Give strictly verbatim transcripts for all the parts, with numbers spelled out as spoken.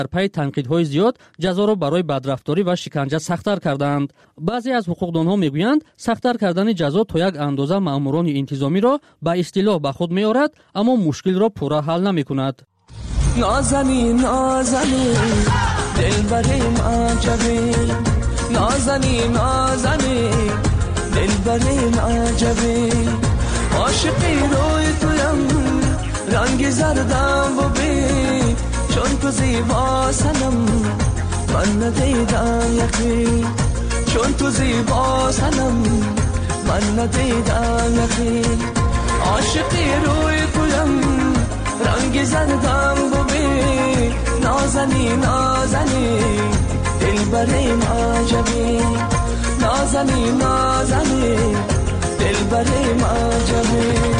در پی تنقیدهای زیاد جزا برای بدرفتاری و شکنجه سخت‌تر کردند. بعضی از حقوقدانها میگویند سخت‌تر کردن جزا تا یک اندازه ماموران انتظامی را به اصطلاح به خود می‌آورد، اما مشکل را پورا حل نمی‌کند. نازنین نازنین دلبریم عجبی، نازنین نازنین دلبریم عجبی، عاشقی روی تویم رنگ زردم و بی، چون تو زیبا سنم من ندیدم یکی، چون تو زیبا سنم من ندیدم یکی، عاشقی روی تویم رنگ زردم و بی، نازنی نازنی دلبریم عجبی، نازنی نازنی دلبریم عجبی.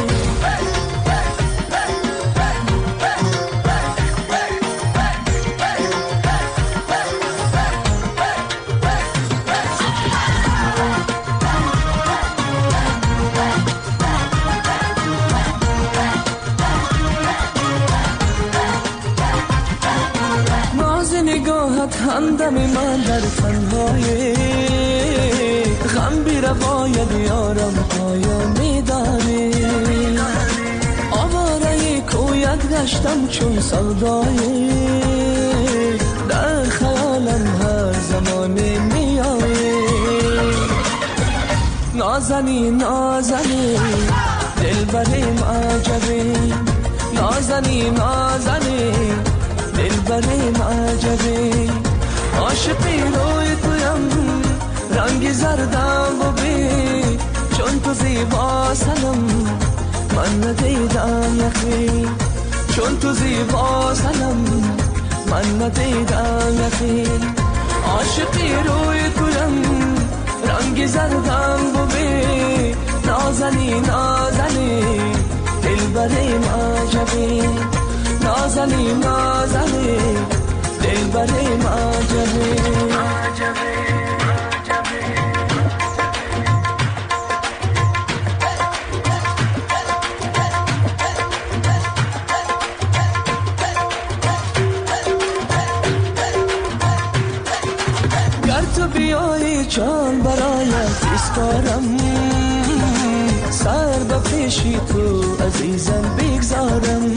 همدم من در تنهایی غم بی روایت یارم پایانی داری، آواره کویت گشتم چون سودایی، در خیالم هر زمانی میایی، نازنی نازنی دلبریم عجبی، نازنی نازنی دلبریم عجبی، عاشقی روی تویم رنگ زردم و بی، چون تو زیبا سنم من ندیدم یکی، چون تو زیبا سنم من ندیدم یکی، عاشقی روی تویم رنگ زردم و بی، نازنی نازنی دلبریم عجبی، نازنی نازنی دلبریم عجبی. گر تو بیایی جان برایت اسپارم، سر به پیشی تو عزیزم بگذارم،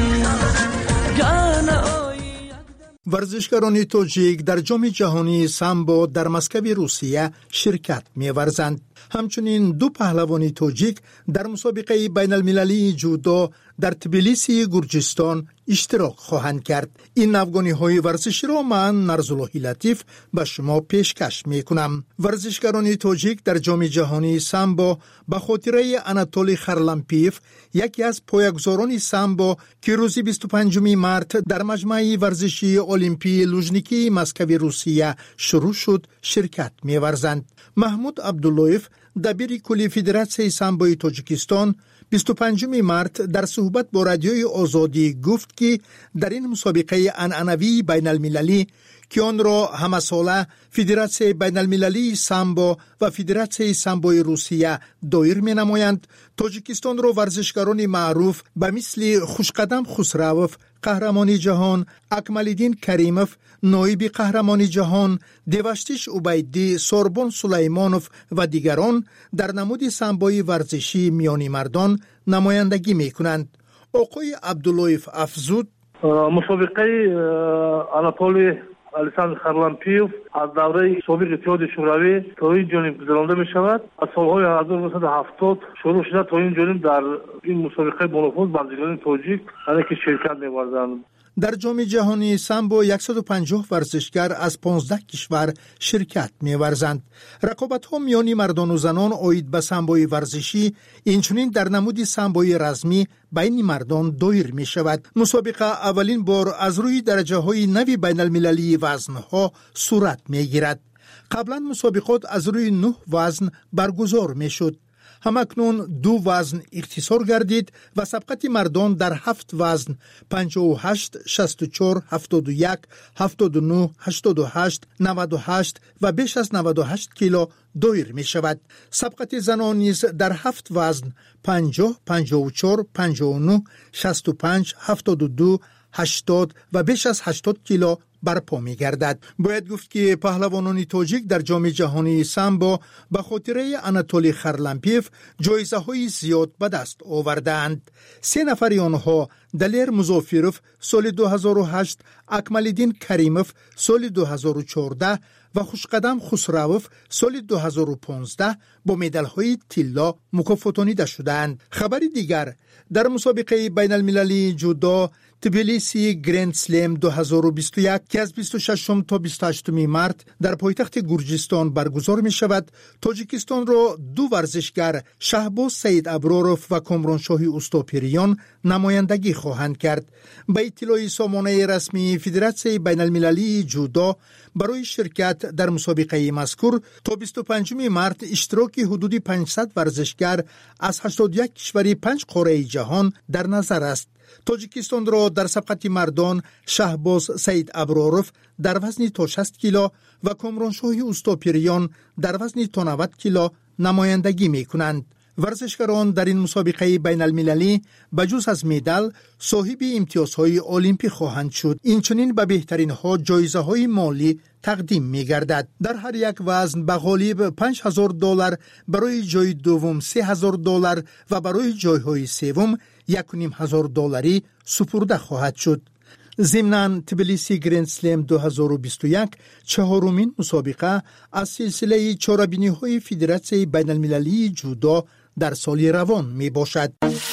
ورزشکاران تاجیک در جام جهانی سامبو در مسکو روسیه شرکت می‌ورزند. همچنین دو پهلوان تاجیک در مسابقه بین المللی جودو در تبلیسی گرجستان اشتراک خواهند کرد. این افغانی ورزشی را من نرزاللهی لطیف به شما پیشکش میکنم. ورزشکاران تاجیک در جام جهانی سامبو به خاطره اناتولی خرلمپیف، یکی از پایه‌گذاران سامبو که روز بیست و پنجم مارس در مجمع ورزشی المپی لوژنیکی مسکو روسیه شروع شد، شرکت می‌ورزند. محمود عبداللهیف دبیر کلی فدراسیون سامبوی تاجیکستان بیست و پنجم مارس در صحبت با رادیوی آزادی گفت که در این مسابقه عنعنوی بین المللی که آن را همه ساله فدراسیون بین المللی سامبو و فدراسیون سامبوی روسیه دایر می نمایند، تاجیکستان را ورزشکاران معروف به مثل خوشقدم خسروف قهرمان جهان، اکمالدین کریموف نایب قهرمان جهان، دیوشتیش عبیدی، سوربون سلیمانوف و دیگران در نمود سامبوی ورزشی میانی مردان نمایندگی می کنند. آقای عبداللهیف افزود: مسابقه آناتولی الکساندر خرلمپیف از دوره سابق اتحاد شوروی تا این جانب گذرانده می شود. از سالهای هزار و نهصد و هفتاد شروع شده تا این جانب در این مسابقه بانفوذ بازیگران تاجیک که شرکت می ورزند. در جام جهانی سامبو صد و پنجاه ورزشگر از پانزده کشور شرکت می‌ورزند. رقابت‌ها میان مردان و زنان عاید به سامبوی ورزشی اینچنین در نمود سامبوی رسمی بین مردان دایر می‌شود. مسابقه اولین بار از روی درجه‌های نوی بین المللی وزن‌ها صورت می‌گیرد. قبلا مسابقات از روی نه وزن برگزار می‌شد. همکنون دو وزن اختصار گردید و سبقت مردان در هفت وزن پنجاه و هشت، شصت و چهار، هفتاد و یک، هفتاد و نه، هشتاد و هشت، نود و هشت و بیش از نود و هشت کیلو دایر می شود. سبقت زنان نیز در هفت وزن پنجاه، پنجاه و چهار، پنجاه و نه، شصت و پنج، هفتاد و دو، هشتاد و بیش از هشتاد کیلو برپا می گردد. باید گفت که پهلوانان تاجیک در جام جهانی سامبو به خاطره آناتولی خرلمپیف جایزه های زیاد به دست آوردند. سه نفر آنها دلیر مظافروف سال دو هزار و هشت، اکمالدین کریموف سال دو هزار و چهارده و خوشقدم خسروف سال دو هزار و پانزده با مدال های طلا مکافاتانیده شدند. خبر دیگر، در مسابقه بین المللی جودو تبلیسی گرند سلم دو هزار و بیست و یک که از بیست و ششم تا بیست و هشتم مارس در پایتخت گرجستان برگزار می شود، تاجیکستان را دو ورزشگر شهباز سید ابراروف و کامرانشاهی اوستاپیریان نمایندگی خواهند کرد. به اطلاع سامانه رسمی فدراسیون بین المللی جودو، برای شرکت در مسابقه مذکور تا بیست و پنجم مارس اشتراک حدود پانصد ورزشگر از هشتاد و یک کشور پنج قاره جهان در نظر است. تاجیکستان را در سبقت مردان شهباز سید ابراروف در وزن تا شصت کیلو و کامرانشاهی اوستاپیریان در وزن تا نود کیلو نمایندگی می کنند. ورزشکاران در این مسابقه بین المللی بجز از مدال صاحب امتیازهای المپیک خواهند شد. اینچنین به بهترین ها جایزه های مالی تقدیم می گردد. در هر یک وزن به غالب پنج هزار دلار، برای جای دوم سه هزار دلار و برای جای های سوم یک و نیم هزار دلاری سپرده خواهد شد. ضمناً تبلیسی گرند سلم دو هزار و بیست و یک چهارمین مسابقه از سلسله چهاربینی های فدراسیون بین المللی جودو در سال روان می باشد.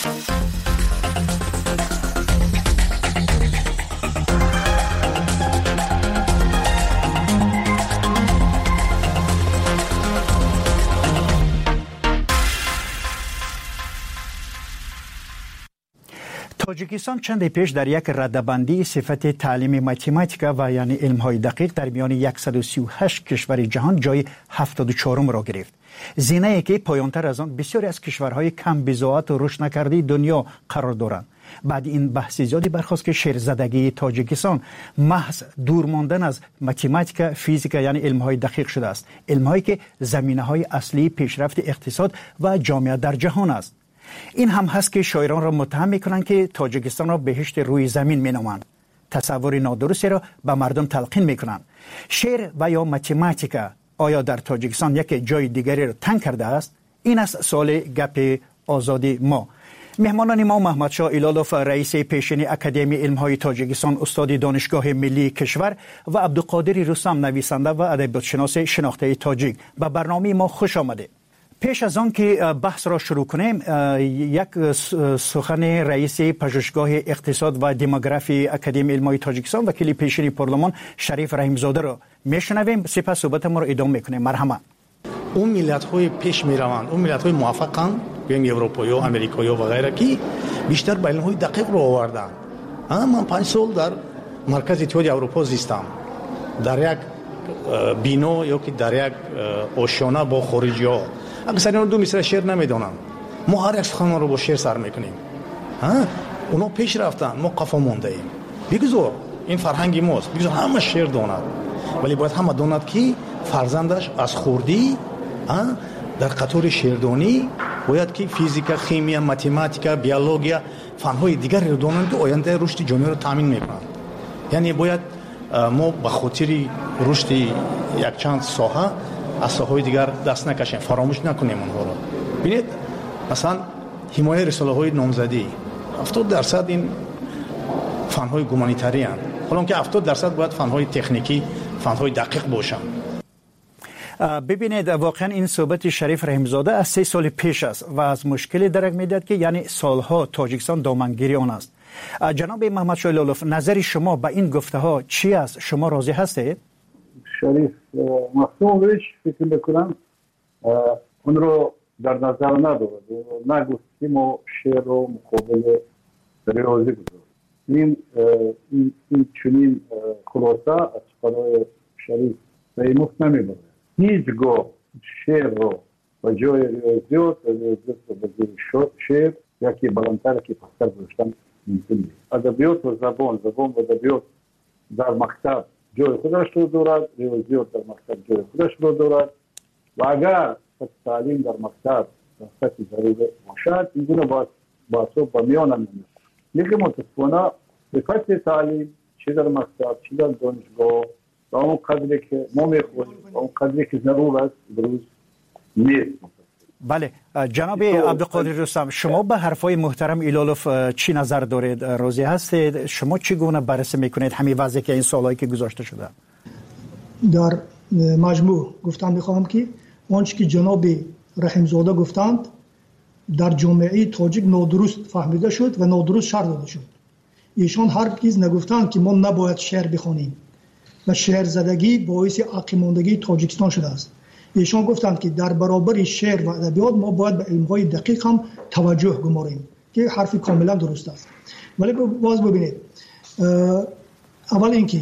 تاجیکستان چند پیش در یک رده‌بندی صفت تعلیم متماتیکا و یعنی علم‌های دقیق در میان صد و سی و هشت کشور جهان جای هفتاد و چهارم را گرفت. زینه‌ای که پایان‌تر از آن بسیاری از کشورهای کم بضاعت و رشد نکرده دنیا قرار دارند. بعد این بحث زیادی برخاست که شیرزدگی تاجیکستان محض دور ماندن از متماتیکا، فیزیکا یعنی علم‌های دقیق شده است. علم‌هایی که زمینه‌های اصلی پیشرفت اقتصاد و جامعه در جهان است. این هم هست که شاعران را متهم میکنند که تاجیکستان را بهشت روی زمین مینامند. تصور نادرستی را به مردم تلقین میکنند. شعر و یا متماتیکا آیا در تاجیکستان یک جای دیگری را تنگ کرده است؟ این است سوال گپ آزادی ما. مهمانان ما محمد شاه ایلالوف رئیس پیشین اکادمی علم‌های تاجیکستان، استاد دانشگاه ملی کشور و عبدالقادر رستم نویسنده و ادبیات‌شناس شناخته تاجیک. به برنامه ما خوش آمده. پیش از آن که بحث را شروع کنیم، یک سخن رئیس پژوهشگاه اقتصاد و دموگرافی اکادمی علم‌های تاجیکستان وکیل پیشین پارلمان شریف رحیمزاده را میشنویم، سپس صحبت ما را ادامه میکنیم. مرحبا. اون ملت‌های پیش میروند، اون ملت‌های موفقن، بگیم اروپایی و امریکایی و غیره که بیشتر به علم‌های دقیق رو آوردن. من پنج سال در مرکز اتحاد اروپا زیستم، در یک بینو یا که در یک آشیانه با خارجی‌ها. اکثریت دو مصرع شعر نمیدونن، ما هر یک سخن رو با شعر سر میکنیم. ها اونا پیش رفتن، ما قفا مونده ایم. بگذار این فرهنگ ماست، بگذار همه شعر داند، ولی باید همه داند که فرزندش از خوردی در قطار شعردانی باید که فیزیکا، شیمی، متماتیکا، بیولوژیا، فن‌های دیگر رو دانند که آینده رشد جامعه رو تامین میکنند. یعنی باید ما به خاطر رشد یک چند ساحه از ساحه‌های دیگر دست نکشیم، فراموش نکنیم اونها رو. ببینید مثلا حمایت رساله‌های نامزدی هفتاد درصد این فن‌های گومانیتاری اند، حالا که هفتاد درصد باید فن‌های تکنیکی، فن‌های دقیق باشند. ببینید واقعا این صحبت شریف رحیمزاده از سه سال پیش است و از مشکلی درک می‌دهد که یعنی سالها تاجیکستان دامنگیری آن است. جناب محمد شاه ایلالوف، نظر شما به این گفته‌ها چی است؟ شما راضی هستید؟ شریف مفهومش فکر میکنم اون رو در نظر ندارد، نگفت که ما شعر رو مقابل ریاضی گذارد. این این چنین خلاصه از سخنهای شریف به مفت نمیبره. هیچگاه شعر رو به جای ریاضیات و ریاضیات رو به جای شعر یکی بلندتر که پستر گذاشتن ممکن نیست. ادبیات و زبان زبان و ادبیات در مکتب جای خودش رو دارد، ریاضیات در مکتب جای خودش رو دارد و اگر تعلیم در مکتب در سطح ضروری باشد این گونه بحثا با میان نمیاد. لیکن متاسفانه به فصل تعلیم چه در مکتب چه در دانشگاه و اون قدری که ما میخواهیم اون قدری که ضرور است امروز نیست. بله جناب عبدالقادر رستم، شما به حرفای محترم ایلولوف چی نظر دارید؟ راضی هستید؟ شما چگونه بررسی میکنید همین وضعی که این سالهایی که گذاشته شده؟ در مجموع گفتم میخواهم که آنچه که جناب رحیمزاده گفتند در جامعه تاجیک نادرست فهمیده شد و نادرست شرح داده شد. ایشان هرگز نگفتند که ما نباید شعر بخوانیم و شعر زدگی باعث عقیماندگی تاجیکستان شده است. ایشان گفتند که در برابر شعر و ادبیات ما باید به علم‌های دقیق هم توجه گماریم که حرفی کاملا درست است. ولی باز ببینید، اول اینکه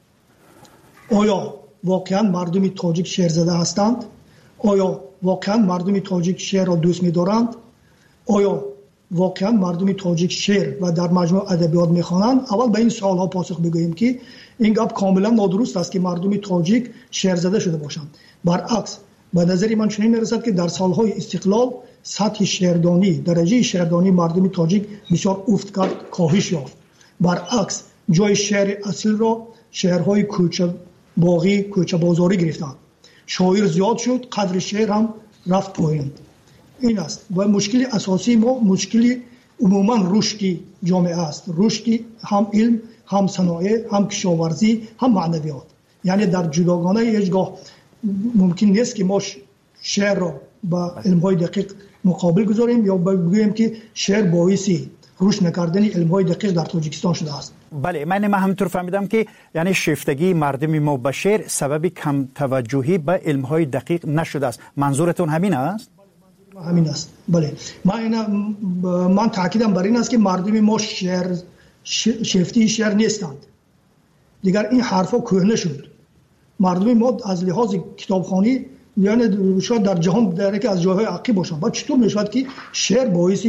آیا واقعا مردم تاجیک شعر زده هستند؟ آیا واقعا مردم تاجیک شعر را دوست می‌دارند؟ آیا واقعا مردم تاجیک شعر و در مجموع ادبیات می‌خوانند؟ اول به این سوال‌ها پاسخ بگوییم که این گپ کاملا نادرست است که مردم تاجیک شعر زده شده باشند. برعکس به نظر من چنین می‌رسد که در سال‌های استقلال سطح شعردانی، درجه شعردانی مردم تاجیک بسیار افت کرد، کاهش یافت. برعکس جای شعر اصل را شعرهای کوچه باغی، کوچه بازاری گرفتند. شاعر زیاد شد، قدر شعر هم رفت پایین. این است و مشکل اساسی ما مشکل عموما رشد جامعه است. رشد هم علم، هم صنایع، هم کشاورزی، هم معنویات. یعنی در جداگانه هیچگاه ممکن نیست که ما شعر را با علم‌های دقیق مقابل گذاریم یا بگوییم که شعر باعث رشد نکردن علم‌های دقیق در تاجیکستان شده است. بله، من ما همینطور فهمیدم که یعنی شیفتگی مردم ما به شعر سبب کم توجهی به علم‌های دقیق نشده است. منظورتون همین است؟ بله، همین است. بله، من من تاکیدم بر این است که مردم ما شعر شیفتی شعر نیستند. دیگر این حرفا کهنه شد. مردم ما از لحاظ کتابخوانی یعنی شاید در جهان در یک از جاهای عقیب باشند. بعد چطور میشود که شعر باعث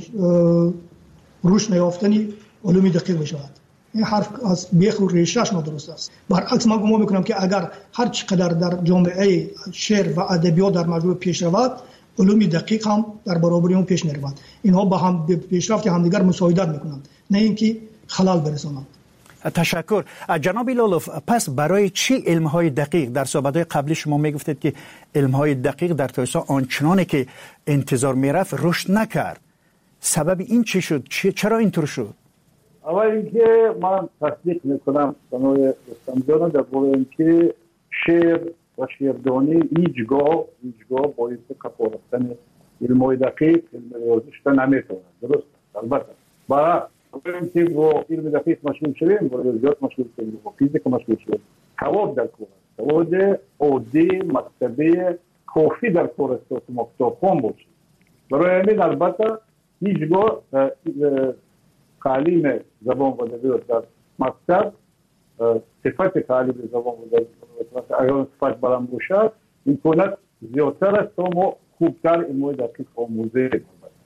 رشد نیافتنی علوم دقیق بشود؟ این حرف از بیخ و ریشه‌اش نادرست است. برعکس من گمان میکنم که اگر هر چقدر در جامعه شعر و ادبیات در مجموع پیش رود، علوم دقیق هم در برابر اون پیش میروند. اینها با هم پیشرفت همدیگر مساعدت میکنند، نه اینکه خلل برسانند. تشکر. جناب ایلولوف، پس برای چی علم‌های دقیق؟ در صحبت‌های قبلی شما میگفتید که علم‌های دقیق در تایسا آنچنانی که انتظار میرفت رشد نکرد. سبب این چی شد؟ چرا اینطور شد؟ اول اینکه من تصدیق میکنم سنوی رستم جان در باره اینکه شعر و شعردانی هیچگاه هیچگاه باعث کپارستن علم‌های دقیق علم ریاضیشتا نمیتونه. درست؟ البته برای اینکه با علم دقیق مشغول شویم، با ریاضیات مشغول شویم، با فیزیک مشغول شویم، سواد در کار است. سواد عادی مکتبی کافی در کار است که ما کتابخوان باشیم. برای همین البته هیچگاه تعلیم زبان و ادبیات در مکتب صفت تعلیم زبان و ادبیات اگر صفت بلند باشد امکانات زیادتر است تا ما خوبتر علم‌های دقیق آموزه.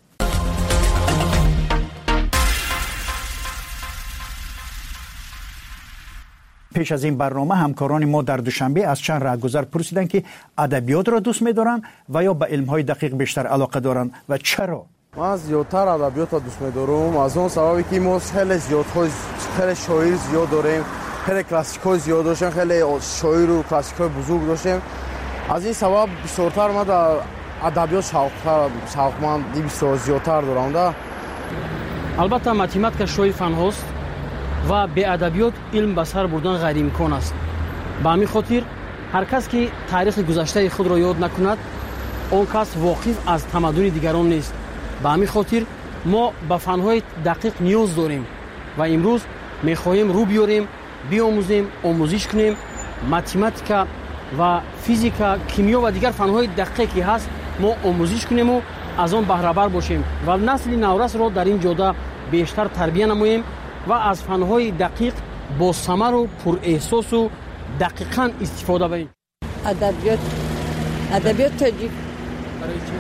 پیش از این برنامه همکاران ما در دوشنبه از چند راهگذر پرسیدند که ادبیات را دوست می‌دارند و یا به علم‌های دقیق بیشتر علاقه دارند و چرا؟ من زیادتر ادبیات را دوست می‌دارم از اون سببی که ما خیلی زیاد خیلی شاعر زیاد داریم، خیلی کلاسیک‌های زیاد داشتیم، خیلی شاعر و کلاسیک‌های بزرگ داشتیم. از این سبب بیشتر ما در ادبیات شوق‌تر شوقمندی بیشتر زیادتر دارم. البته متماتیک شوی فن هست و به ادبیات علم به سر بردن غیر امکان است. به همین خاطر هر کس که تاریخ گذشته خود را یاد نکند، آن کس واقف از تمدن دیگران نیست. به همین خاطر ما به فن‌های دقیق نیاز داریم و امروز می‌خواهیم رو بیاریم، بیاموزیم، آموزش کنیم. متماتیک و فیزیک، کیمیا و دیگر فن‌های دقیقی هست ما آموزش کنیم و از آن بهره بر باشیم و نسل نورس را در این جاده بیشتر تربیت نماییم و از فن‌های دقیق با ثمر و پر احساس و دقیقاً استفاده کنیم. ادبیات ادبیات تاجیک برای چی؟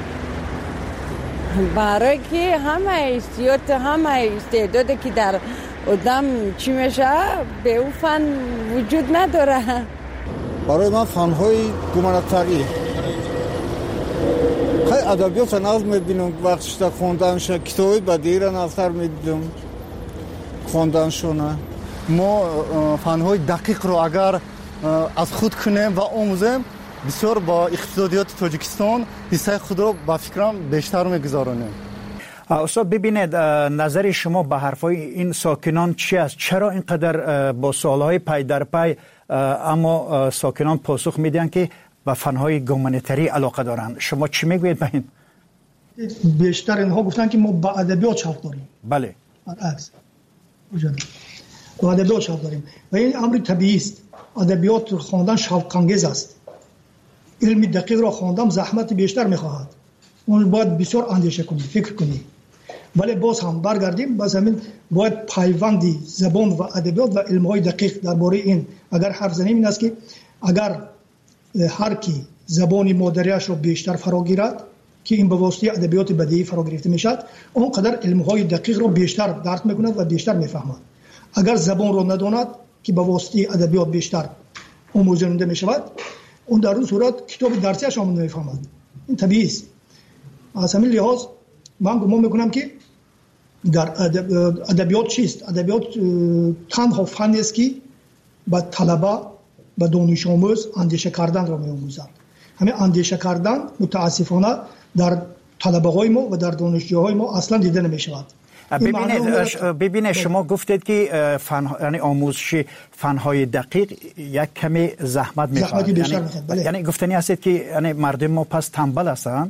برای که همه استعداد همه استعدادی که در آدم چی میشه به اون فن وجود نداره. برای من فن‌های گمانه‌تری خیلی ادبیات نظم می‌بینم، وقتش تا خوندنش کتابی بدی را نفتر می‌دیدم خوندنشونه ما فنهای دقیق رو اگر از خود کنیم و آموزیم بسیار با اقتصادیات تاجیکستان حصه خود رو با فکرم بیشتر میگذارونیم. استاد ببینید نظر شما به حرفای این ساکنان چی است؟ چرا اینقدر با سوالهای پی در پی اما ساکنان پاسخ میدن که به فنهای گومانیتری علاقه دارند؟ شما چی میگویید به این؟ بیشتر اینها گفتن که ما با ادبیات شوق داریم. بله. عکس. با ادبیات شوق داریم و این امر طبیعی است. ادبیات خواندن شوق انگیز است. علم دقیق را خواندن زحمت بیشتر میخواهد. اون باید بسیار اندیشه کنی، فکر کنی. ولی باز هم برگردیم باز همین باید پیوندی زبان و ادبیات و علم‌های دقیق درباره این اگر حرف زنیم این است که اگر هر کی زبان مادریش رو بیشتر فرا گیرد که این به واسطه ادبیات بدیهی فرا گرفته میشد اونقدر علم‌های دقیق رو بیشتر درک میکند و بیشتر میفهمد. اگر زبان رو نداند که به واسطه ادبیات بیشتر آموزنده میشود اون در اون صورت کتاب درسیش هم نمیفهمد. این طبیعی است. از همین لحاظ من گمان میکنم که در ادبیات چیست؟ ادبیات تنها فنی است که به طلبه به دانش آموز اندیشه کردن را می‌آموزد. همین اندیشه کردن متاسفانه در طلبه های ما و در دانشجوهای ما اصلا دیده نمی‌شود. ببینید ببینید شما گفتید که فن یعنی آموزش فنهای دقیق یک کمی زحمت می‌خواد. یعنی, یعنی گفتنی هست که یعنی مردم ما پس تنبل هستند.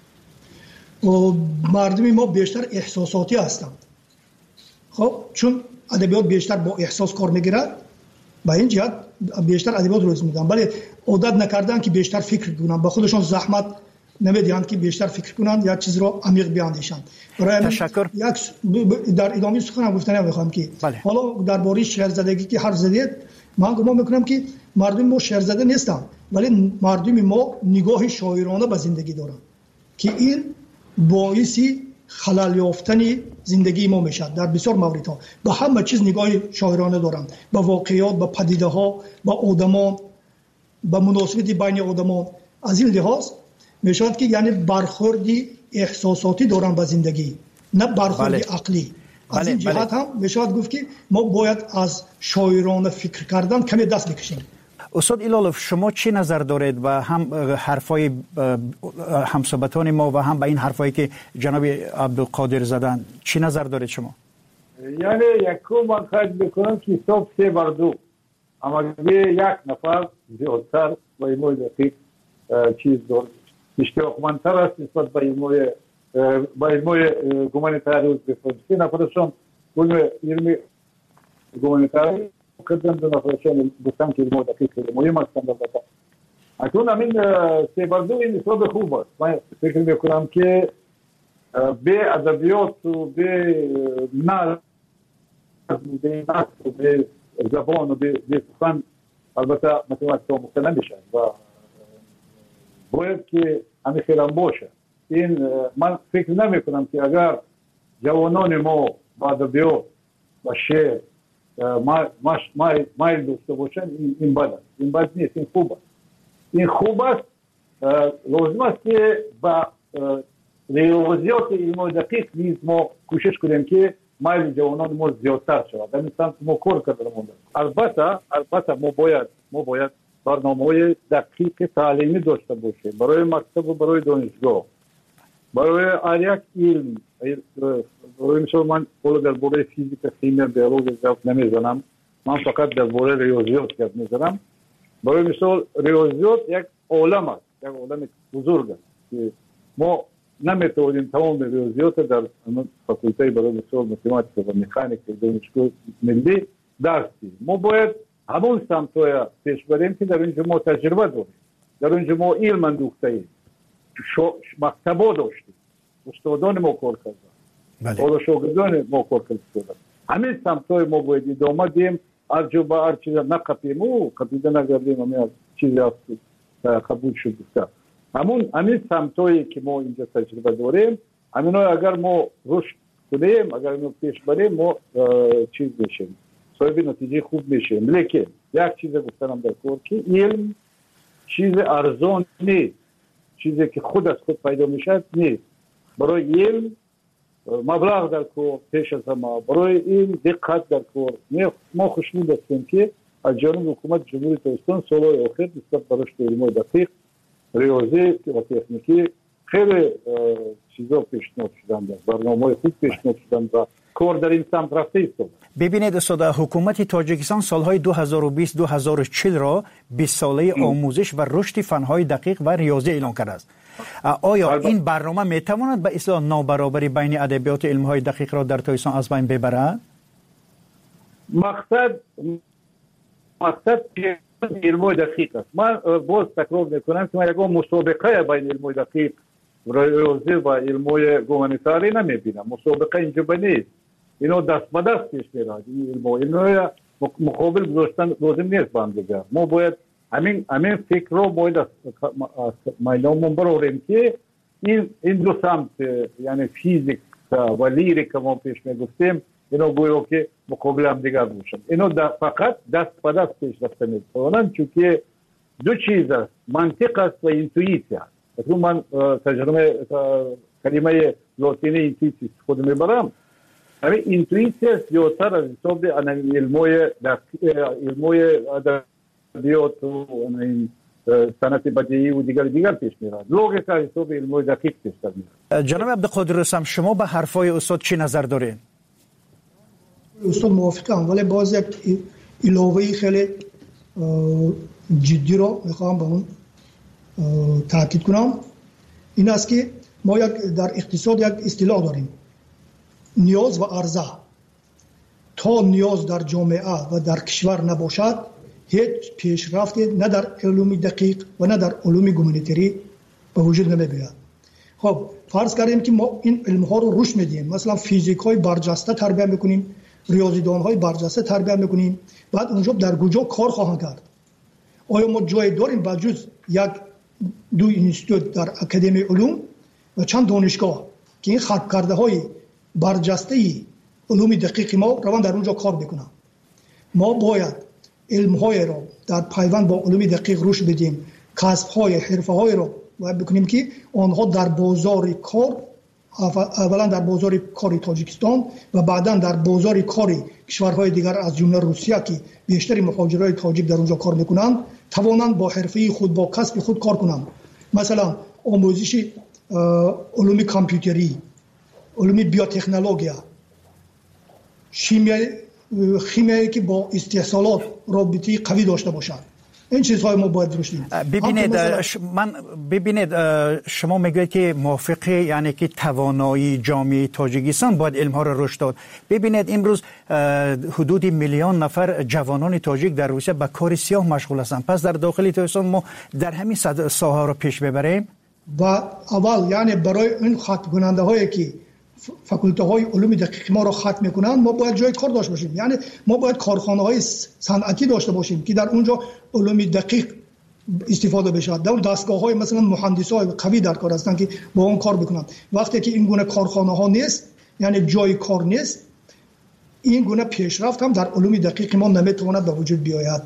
و مردم ما بیشتر احساساتی هستند. خب چون ادبیات بیشتر با احساس کار میگیرد با این جهت بیشتر ادبیات رو میدن ولی عادت نکردن که بیشتر فکر کنن با خودشون زحمت نمیدهند که بیشتر فکر کنن یا چیز رو عمیق بیاندیشن. تشکر. یک در ادامه سخنم گفتنم میخوام که بله. حالا درباره شعر زدگی که حرف زدید من گمان میکنم که مردم ما شعر زده نیستن ولی مردم ما نگاه شاعرانه به زندگی دارن که این باعثی خلل یافتن زندگی ما میشد. در بسیار موردها به همه چیز نگاه شاعرانه دارند، به واقعیات، به پدیده ها، به آدمان، به مناسبت بین آدمان. از این لحاظ میشود که یعنی برخوردی احساساتی دارند به زندگی نه برخوردی بله. عقلی. از بله. این جهت بله. هم میشود گفت که ما باید از شاعرانه فکر کردن کمی دست بکشیم. استاد ایلالوف شما چی نظر دارید و هم حرفای همصحبتان ما و هم به این حرفایی که جناب عبدالقادر زدن چی نظر دارید شما؟ یعنی یکو من خواهد بکنم که حساب سه بر دو اما به یک نفر زیادتر با ایموی دقیق چیز دارد اشتراکمندتر است نسبت با ایموی با ایموی گومانیتاری روز بفرد سه نفرشون علم گومانیتاری کردن دو نفرشون گفتن که ایموی دقیق مهم هستند البته اکنون همین سه بر دو این حساب خوب است. من فکر میکنم که به ادبیات و به نظم به نظم و به زبان و به سخن البته متوسط آموخته نمیشه و باید که همین خیرم باشه. این من فکر نمی کنم که اگر جوانان ما با ادبیات و شعر مایل داشته باشن این بد است. این بد نیست، این خوب است. این خوب است. لازم است که با ریاضیات علم دقیق نیز ما کوشش کنیم که مایل جوانان ما زیادتر شود. در این سمت ما کار کردن مونده. البته البته ما باید ما باید برنامه‌های دقیق تعلیمی داشته باشیم برای مکتب و برای دانشگاه، برای هر یک علم. برای مثال من حالا درباره فیزیک، شیمی، بیولوژی حرف نمیزنم، من فقط درباره ریاضیات حرف میزنم. برای مثال ریاضیات یک عالم است، یک عالم بزرگ است که ما نمیتوانیم تمام ریاضیات در فاکولته برای مثال متماتیک و مکانیک دانشگاه ملی درس بدیم. ما باید همون سمت‌های پیش بریم که در اینجا ما تجربه داریم، در اینجا ما علم اندوخته ایم، مکتبا داشتیم، استادان ما کار کردن، حالا شاگردان ما کار کردن. همین سمت‌های ما باید ادامه دیم، هر جا با هر چیز نقپیم و قبیده نگردیم همین چیزی قبول شد. همون همین سمت‌هایی که ما اینجا تجربه داریم، همینا اگر ما رشد کنیم، اگر ما پیش بریم، ما چیز بشیم، صاحب نتیجه خوب میشیم. لیکن یک چیز گفتم در کار که علم چیز ارزان نیست، چیزی که خود از خود پیدا میشه نیست. برای علم مبلغ در کار پیش از ما برای این دقت در کار ما خوشنود هستیم که از جانب حکومت جمهوری ترکستان سالهای اخیر نسبت به رشد علمی دقیق ریاضی و تکنیکی خیلی چیزا پیشنهاد شدن، برنامه‌های خوب پیشنهاد شدن و کار در این سمت رفته است. ببینید استاد، حکومت تاجیکستان سالهای دو هزار و بیست تا دو هزار و چهل را بیست ساله آموزش و رشد فنهای دقیق و ریاضی اعلام کرده است. آیا این برنامه میتواند به اصلاح نابرابری بین ادبیات و علمهای دقیق را در تاجیکستان از بین ببرد؟ مقصد مقصد علمهای دقیق است. من باز تکرار میکنم که من یک مسابقه بین علمهای دقیق ریاضی و علمهای گومانیتاری نمیبینم. مسابقه اینجا نیست. اینو دست به دست پیش میرد. این علمها اینو مقابل گذاشتن لازم نیست با هم دیگر. ما باید همین همین فکر رو باید از میدانمون براریم که این این دو سمت، یعنی فیزیک و لیریک که ما پیش میگفتیم، اینو گویا که مقابل هم دیگر باشن. اینو فقط دست به دست پیش رفته میتوانند، چون که دو چیز است، منطق است و اینتویسیون است. اصلا من ترجمه کلمه لاتینی اینتویسی خود میبرم. همین اینتویسیون زیادتر از حساب علمای علمای ادبیات و صنعت بدیعی و دیگر دیگر پیش میرد. لوگیک از حساب علمای دقیق پیش میرد. جناب عبدالقادر رستم، شما به حرفای استاد چی نظر دارین؟ استاد موافقم، ولی باز یک علاوه خیلی جدی رو میخوام به اون تاکید کنم. این است که ما یک در اقتصاد یک اصطلاح داریم، نیاز و عرضه. تا نیاز در جامعه و در کشور نباشد، هیچ پیشرفتی نه در علوم دقیق و نه در علوم گومانیتری به وجود نمی‌آید. خب فرض کردیم که ما این علم‌ها رو رشد میدیم، مثلا فیزیک‌های برجسته تربیت می‌کنیم، ریاضیدان‌های برجسته تربیت می‌کنیم، بعد اونجا در کجا کار خواهند کرد؟ آیا ما جای داریم بجز یک دو اینستیتوت در اکادمی علوم و چند دانشگاه که این خلق کرده های برجسته علوم دقیق ما روان در اونجا کار بکنن؟ ما باید علم های را در پیوند با علوم دقیق رشد بدیم، کسب های حرفه های را باید بکنیم که آنها در بازار کار، اولا در بازار کار تاجیکستان و بعدا در بازار کار کشورهای دیگر از جمله روسیه که بیشتر مهاجرای تاجیک در اونجا کار میکنند، توانند با حرفه خود، با کسب خود کار کنند. مثلا آموزش علوم کامپیوتری، علوم بیوتکنولوژی، شیمیایی خیمیایی که با استحصالات رابطه قوی داشته باشند. این چیزهای ما باید درستیم. ببینید من ببینید شما میگوید که موافقه، یعنی که توانایی جامعه تاجیکستان باید علم ها را رشد داد. ببینید امروز حدود میلیون نفر جوانان تاجیک در روسیه به کار سیاه مشغول هستند. پس در داخل تاجیکستان ما در همین ساحه را پیش ببریم و اول یعنی برای این ختم کننده هایی که فاکولته های علوم دقیق ما را ختم میکنند، ما باید جای کار داشته باشیم. یعنی ما باید کارخانه های صنعتی داشته باشیم که در اونجا علوم دقیق استفاده بشه. در دستگاه های مثلا مهندس های قوی در کار هستند که با اون کار بکنند. وقتی که این گونه کارخانه ها نیست، یعنی جای کار نیست، این گونه پیشرفت هم در علوم دقیق ما نمیتواند به وجود بیاید.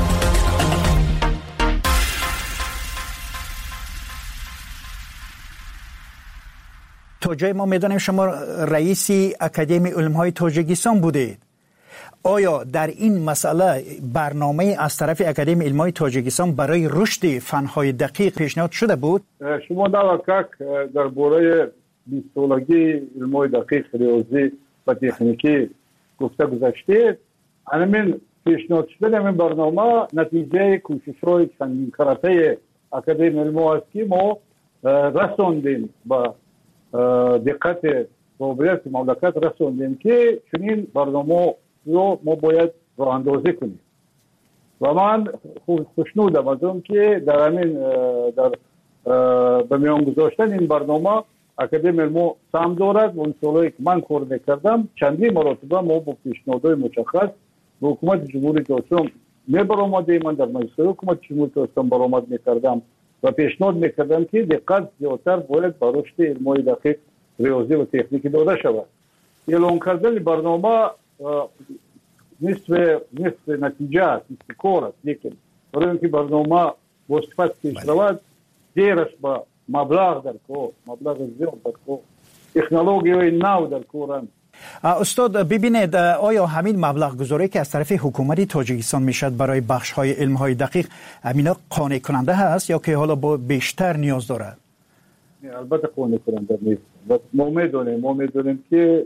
تا جای ما میدانیم شما رئیس اکادمی علم‌های تاجیکستان بودید. آیا در این مسئله برنامه از طرف اکادمی علم‌های تاجیکستان برای رشد فنهای دقیق پیشنهاد شده بود؟ شما داوکاک در باره بیست سالگی علم‌های دقیق، ریاضی و تکنیکی گفته گذاشتید. همین پیشنهاد شده این برنامه نتیجه کوشش‌های چندین کارته اکادمی علم‌ها است که ما رساندیم با دقت قابلیت مملکت رسوندیم که چنین برنامه رو ما باید راه اندازی کنیم و من خوشنودم از اون که در همین در به میان گذاشتن این برنامه اکادمی علم سهم دارد و اون سالهایی که من کار میکردم چندین مراتبه ما با پیشنهادهای مشخص به حکومت جمهوری تاجیکستان میبرآمدیم. من در مجلس حکومت جمهوری تاجیکستان برآمد میکردم و پیشنهاد میکردم که دقت زیادتر باید به رشد علم‌های دقیق، ریاضی و تکنیکی داده شود. اعلان کردن برنامه نصف نصف نتیجه است، نصف کار است، لیکن برای اینکه برنامه با صفت پیش رود دیرش با مبلغ در کار، مبلغ زیاد در کار تکنولوژی نو در کورن. استاد ببینید آیا همین مبلغ گذاری که از طرف حکومت تاجیکستان میشد برای بخش های علم های دقیق همینا قانع کننده هست یا که حالا با بیشتر نیاز دارد؟ البته قانع کننده نیست. ما میدونیم ما میدونیم که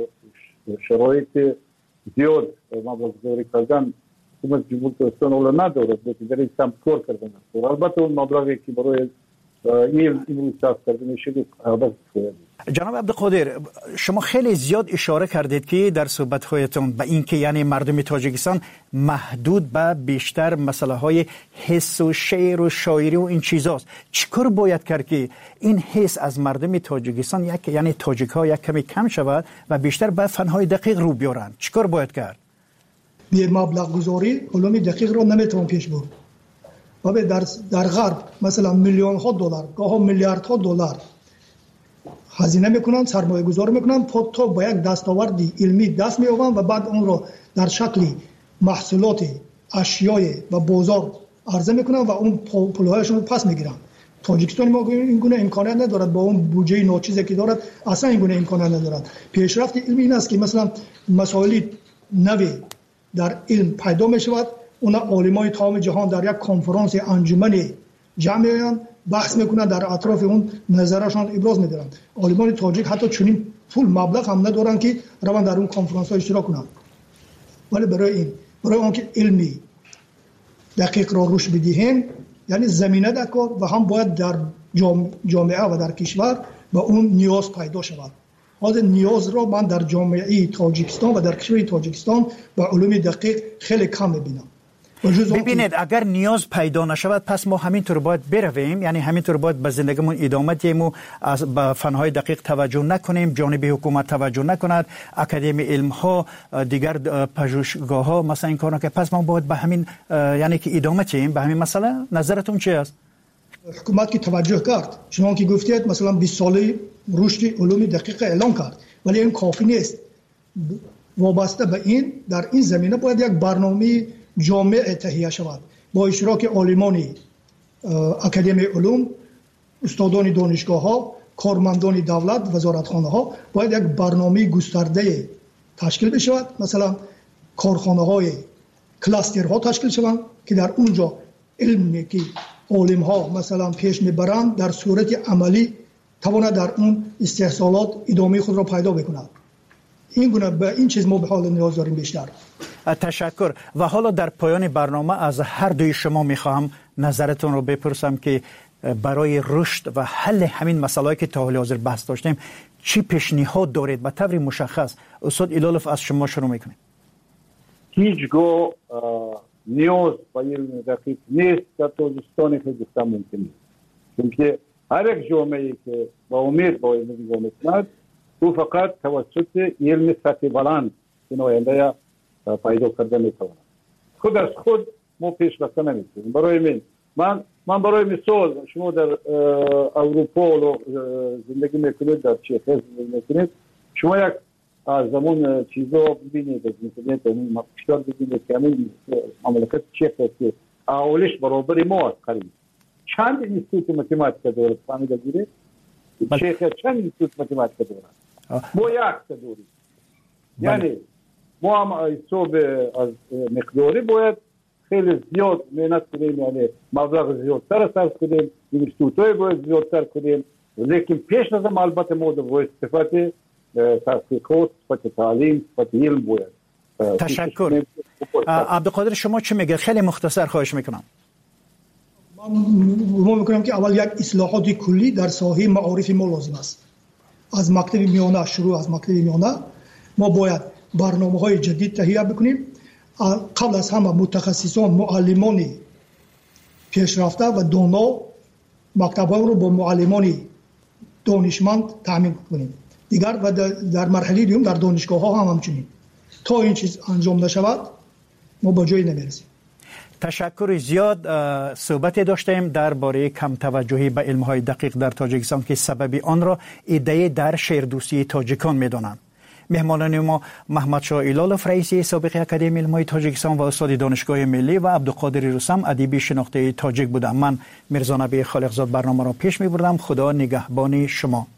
شرایط زیاد مبلغ گذاری کردن حکومت جمهوری تاجیکستان اولا ندارد، لیکن در این سمت کار کردن است. البته اون مبلغی که برای این امروز صرف کرده میشه البته جناب عبدالقادر، شما خیلی زیاد اشاره کردید که در صحبت‌هایتان به این که یعنی مردم تاجیکستان محدود به بیشتر مسئله های حس و شعر و شاعری و این چیزاست. چیکار باید کرد که این حس از مردم تاجیکستان یک یعنی تاجیک ها یک کمی کم شود و بیشتر به فنهای دقیق رو بیارن؟ چیکار باید کرد؟ بی مبلغ گذاری علوم دقیق رو نمیتون پیش برد. و در در غرب مثلا میلیون ها دلار، گاه میلیارد ها دلار هزینه میکنن، سرمایه گذاری میکنن تا با یک دستاوردی علمی دست مییابن و بعد اون رو در شکل محصولات اشیای و بازار عرضه میکنن و اون پولهایشون رو پس میگیرن. تاجیکستان ما این گونه امکانات ندارد، با اون بودجه ناچیزی که دارد اصلا این گونه امکانات ندارد. پیشرفت علمی این است که مثلا مسائل نوی در علم پیدا میشود، اون عالمای تمام جهان در یک کنفرانس انجمن جمع میشن، بحث میکنن، در اطراف اون نظرشان ابراز میدارن. عالمان تاجیک حتی چنین پول مبلغ هم ندارن که روان در اون کنفرانس ها اشتراک کنن. ولی برای این برای اون که علمی دقیق را روش بدهیم یعنی زمینه دکار و هم باید در جامعه و در کشور با اون نیاز پیدا شود. حاضر نیاز را من در جامعه تاجیکستان و در کشور تاجیکستان با علوم دقیق خیلی کم میبینم. ببینید اگر نیاز پیدا نشود پس ما همینطور باید برویم، یعنی همینطور باید به زندگیمون ادامه دهیم و از به فنهای دقیق توجه نکنیم، جانب حکومت توجه نکند، اکادمی علم ها دیگر پژوهشگاه ها مثلا این کارا که پس ما باید به همین یعنی که ادامه دهیم به همین مسئله. نظرتون چی است؟ حکومت که توجه کرد، چون که گفتید مثلا بیست ساله رشد علوم دقیق اعلان کرد، ولی این کافی نیست. وابسته به این در این زمینه باید یک برنامه جامع تهیه شود با اشتراک عالمان اکادمی علوم، استادان دانشگاه ها، کارمندان دولت، وزارتخانه ها. باید یک برنامه گسترده تشکیل بشود، مثلا کارخانه های کلاسترها تشکیل شوند که در اونجا علمی که عالم ها مثلا پیش میبرند در صورت عملی تواند در اون استحصالات ادامه خود را پیدا بکند. این گونه به این چیز ما به حال نیاز داریم بیشتر. تشکر. و حالا در پایان برنامه از هر دوی شما میخواهم نظرتون رو بپرسم که برای رشد و حل همین مسائلی که تا حال حاضر بحث داشتیم چی پیشنهاد دارید به طور مشخص؟ استاد ایلالوف از شما شروع میکنیم. هیچگاه نیاز به علم دقیق نیست در تاجیکستان که گفتم ممکن نیست، چون که هر یک جامعه که با امید با علم نگاه میکند او فقط توسط علم سطح بلند این آینده پیدا کرده میتواند. خود از خود ما پیش رفته نمیتونیم. برای من من من برای مثال شما در اروپا زندگی میکنید، در چیخ زندگی میکنید، شما یک از زمان چیزا ببینید از اینترنت این مقشار ببینید که همین مملکت چیخ که اولش برابر ما است قریب. چند اینستیتوت متماتیک دارد فهمیده گیرید؟ چیخ چند اینستیتوت متماتیک دارد؟ ما یک داریم. یعنی ما هم حساب از مقداری باید خیلی زیاد مهنت کنیم، یعنی مبلغ زیادتر صرف کنیم، اینستیتوت‌های باید زیادتر کنیم، لیکن پیش از هم البته ما باید صفت تحقیقات، صفت تعلیم، صفت علم باید. تشکر. عبدالقادر شما چی میگه؟ خیلی مختصر خواهش میکنم. ما میکنم که اول یک اصلاحات کلی در ساحه معارف ما لازم است. از مکتب میانه شروع از مکتب میانه ما باید برنامه های جدید تهیه بکنیم. قبل از همه متخصصان، معلمان پیشرفته و دانا مکتب ها رو با معلمان دانشمند تامین کنیم. دیگر و در مرحله دوم در دانشگاه ها هم همچنین. تا این چیز انجام نشود ما با جایی نمیرسیم. تشکر. زیاد صحبت داشتیم درباره کم توجهی به علم های دقیق در تاجیکستان که سبب آن را ایده در شهردوستی تاجیکان میدانند. مهمانان ما محمد شاه ایلالوف رئیس سابق اکادمی علم های تاجیکستان و استاد دانشگاه ملی و عبدالقادر رستم ادیب شناخته تاجیک بودم. من میرزا نبی خالقزاد برنامه را پیش می بردم. خدا نگهبان شما.